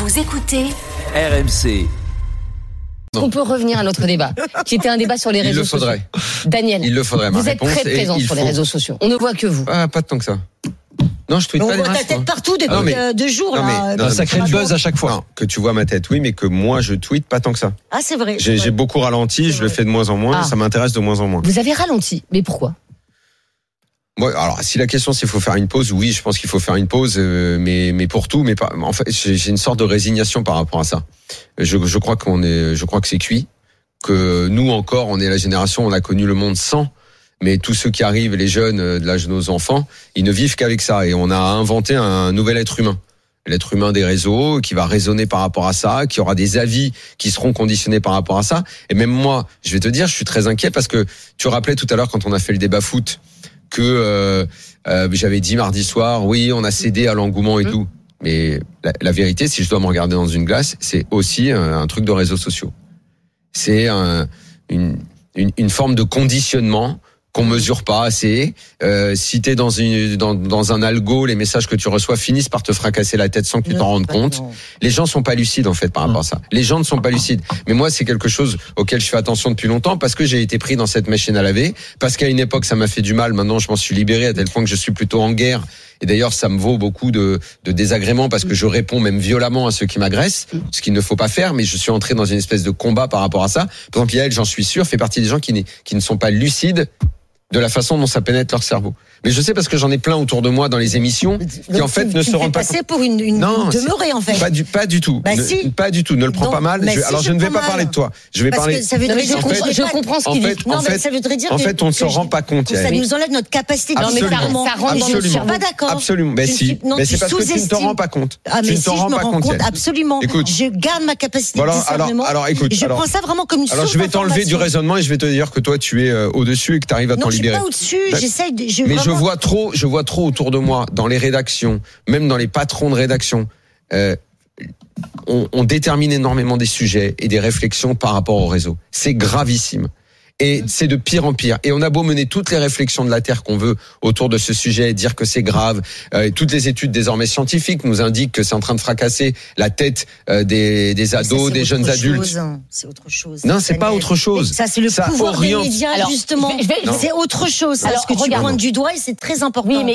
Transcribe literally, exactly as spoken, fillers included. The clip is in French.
Vous écoutez R M C. On peut revenir à notre débat, qui était un débat sur les réseaux sociaux. Il le faudrait. Sociaux. Daniel, il le faudrait, ma vous êtes réponse, très présent sur faut... les réseaux sociaux. On ne voit que vous. Ah, pas tant que ça. Non, je tweete on pas voit des ta masses, tête moi. partout depuis non, mais, euh, deux jours. Non, là. mais, non, ça crée le buzz à chaque fois. Non, que tu vois ma tête, oui, mais que moi je tweete pas tant que ça. Ah, c'est vrai. J'ai, c'est j'ai vrai. beaucoup ralenti, je le fais de moins en moins, Ah. ça m'intéresse de moins en moins. Vous avez ralenti, mais pourquoi ? Moi, alors, si la question c'est qu'il faut faire une pause, oui, je pense qu'il faut faire une pause, euh, mais mais pour tout, mais pas. En fait, j'ai, j'ai une sorte de résignation par rapport à ça. Je, je crois qu'on est, je crois que c'est cuit, que nous encore, on est la génération, on a connu le monde sans. Mais tous ceux qui arrivent, les jeunes de l'âge de nos enfants, ils ne vivent qu'avec ça. Et on a inventé un nouvel être humain. L'être humain des réseaux, qui va raisonner par rapport à ça, qui aura des avis qui seront conditionnés par rapport à ça. Et même moi, je vais te dire, je suis très inquiet parce que tu rappelais tout à l'heure quand on a fait le débat foot que euh, euh, j'avais dit mardi soir, oui, on a cédé à l'engouement et mmh. tout. Mais la, la vérité, si je dois me regarder dans une glace, c'est aussi un, un truc de réseaux sociaux. C'est un, une, une, une forme de conditionnement qu'on mesure pas assez. Euh, si t'es dans une dans, dans un algo, les messages que tu reçois finissent par te fracasser la tête sans que tu t'en rendes compte. Non. Les gens sont pas lucides en fait par rapport à ça. Les gens ne sont pas lucides. Mais moi, c'est quelque chose auquel je fais attention depuis longtemps parce que j'ai été pris dans cette machine à laver, parce qu'à une époque ça m'a fait du mal. Maintenant, je m'en suis libéré à tel point que je suis plutôt en guerre. Et d'ailleurs, ça me vaut beaucoup de, de désagréments parce que je réponds même violemment à ceux qui m'agressent, ce qu'il ne faut pas faire. Mais je suis entré dans une espèce de combat par rapport à ça. Par exemple, Yael, j'en suis sûr, fait partie des gens qui, n'est, qui ne sont pas lucides de la façon dont ça pénètre leur cerveau. Mais je sais parce que j'en ai plein autour de moi dans les émissions qui en fait tu, ne tu se rendent pas passer compte. pour une, une Non, demeurée en fait. Pas du, pas du tout. Bah ne, si. Pas du tout. Ne le prends Donc, pas mal. bah Je, si, alors je je ne vais prends pas mal. parler de toi. Je vais Parce parler. que ça veut Non, dire mais je, que comprends, je je comprends ce en qu'il fait, dit. Non, en mais fait, ça voudrait dire en que, fait, on ne que s'en je- rend pas compte. que ça Yael. nous enlève notre capacité de Non, mais ça- discernement. ça rend Je ne suis absolument. pas d'accord. Absolument. Mais Je ne si. suis- non, Mais tu c'est parce que tu ne t'en sous-estimes. rends pas compte. Ah, Tu mais ne si, t'en je rends me pas rends compte. compte, Yael. absolument. Écoute. Je garde ma capacité Voilà, de alors, discernement. alors, écoute. Je alors, prends ça vraiment comme une alors, source je vais t'enlever du d'information. raisonnement et je vais te dire que toi, tu es euh, au-dessus et que tu arrives à Non, t'en je suis libérer. pas au-dessus. D'accord. J'essaye de. Je Mais je vraiment- vois trop, je vois trop autour de moi, dans les rédactions, même dans les patrons de rédaction, euh, on, on détermine énormément des sujets et des réflexions par rapport au réseau. C'est gravissime. Et c'est de pire en pire. Et on a beau mener toutes les réflexions de la Terre qu'on veut autour de ce sujet, dire que c'est grave. Euh, toutes les études désormais scientifiques nous indiquent que c'est en train de fracasser la tête euh, des, des Mais ça, ados, c'est des autre jeunes chose, adultes. hein. C'est autre chose. Non, c'est pas Daniel. autre chose. Mais ça, c'est le Ça pouvoir oriente. des médias, Alors, justement. je vais- je vais- C'est autre chose. C'est Alors, ce que tu regarde. pointes du doigt et c'est très important. Oui, mais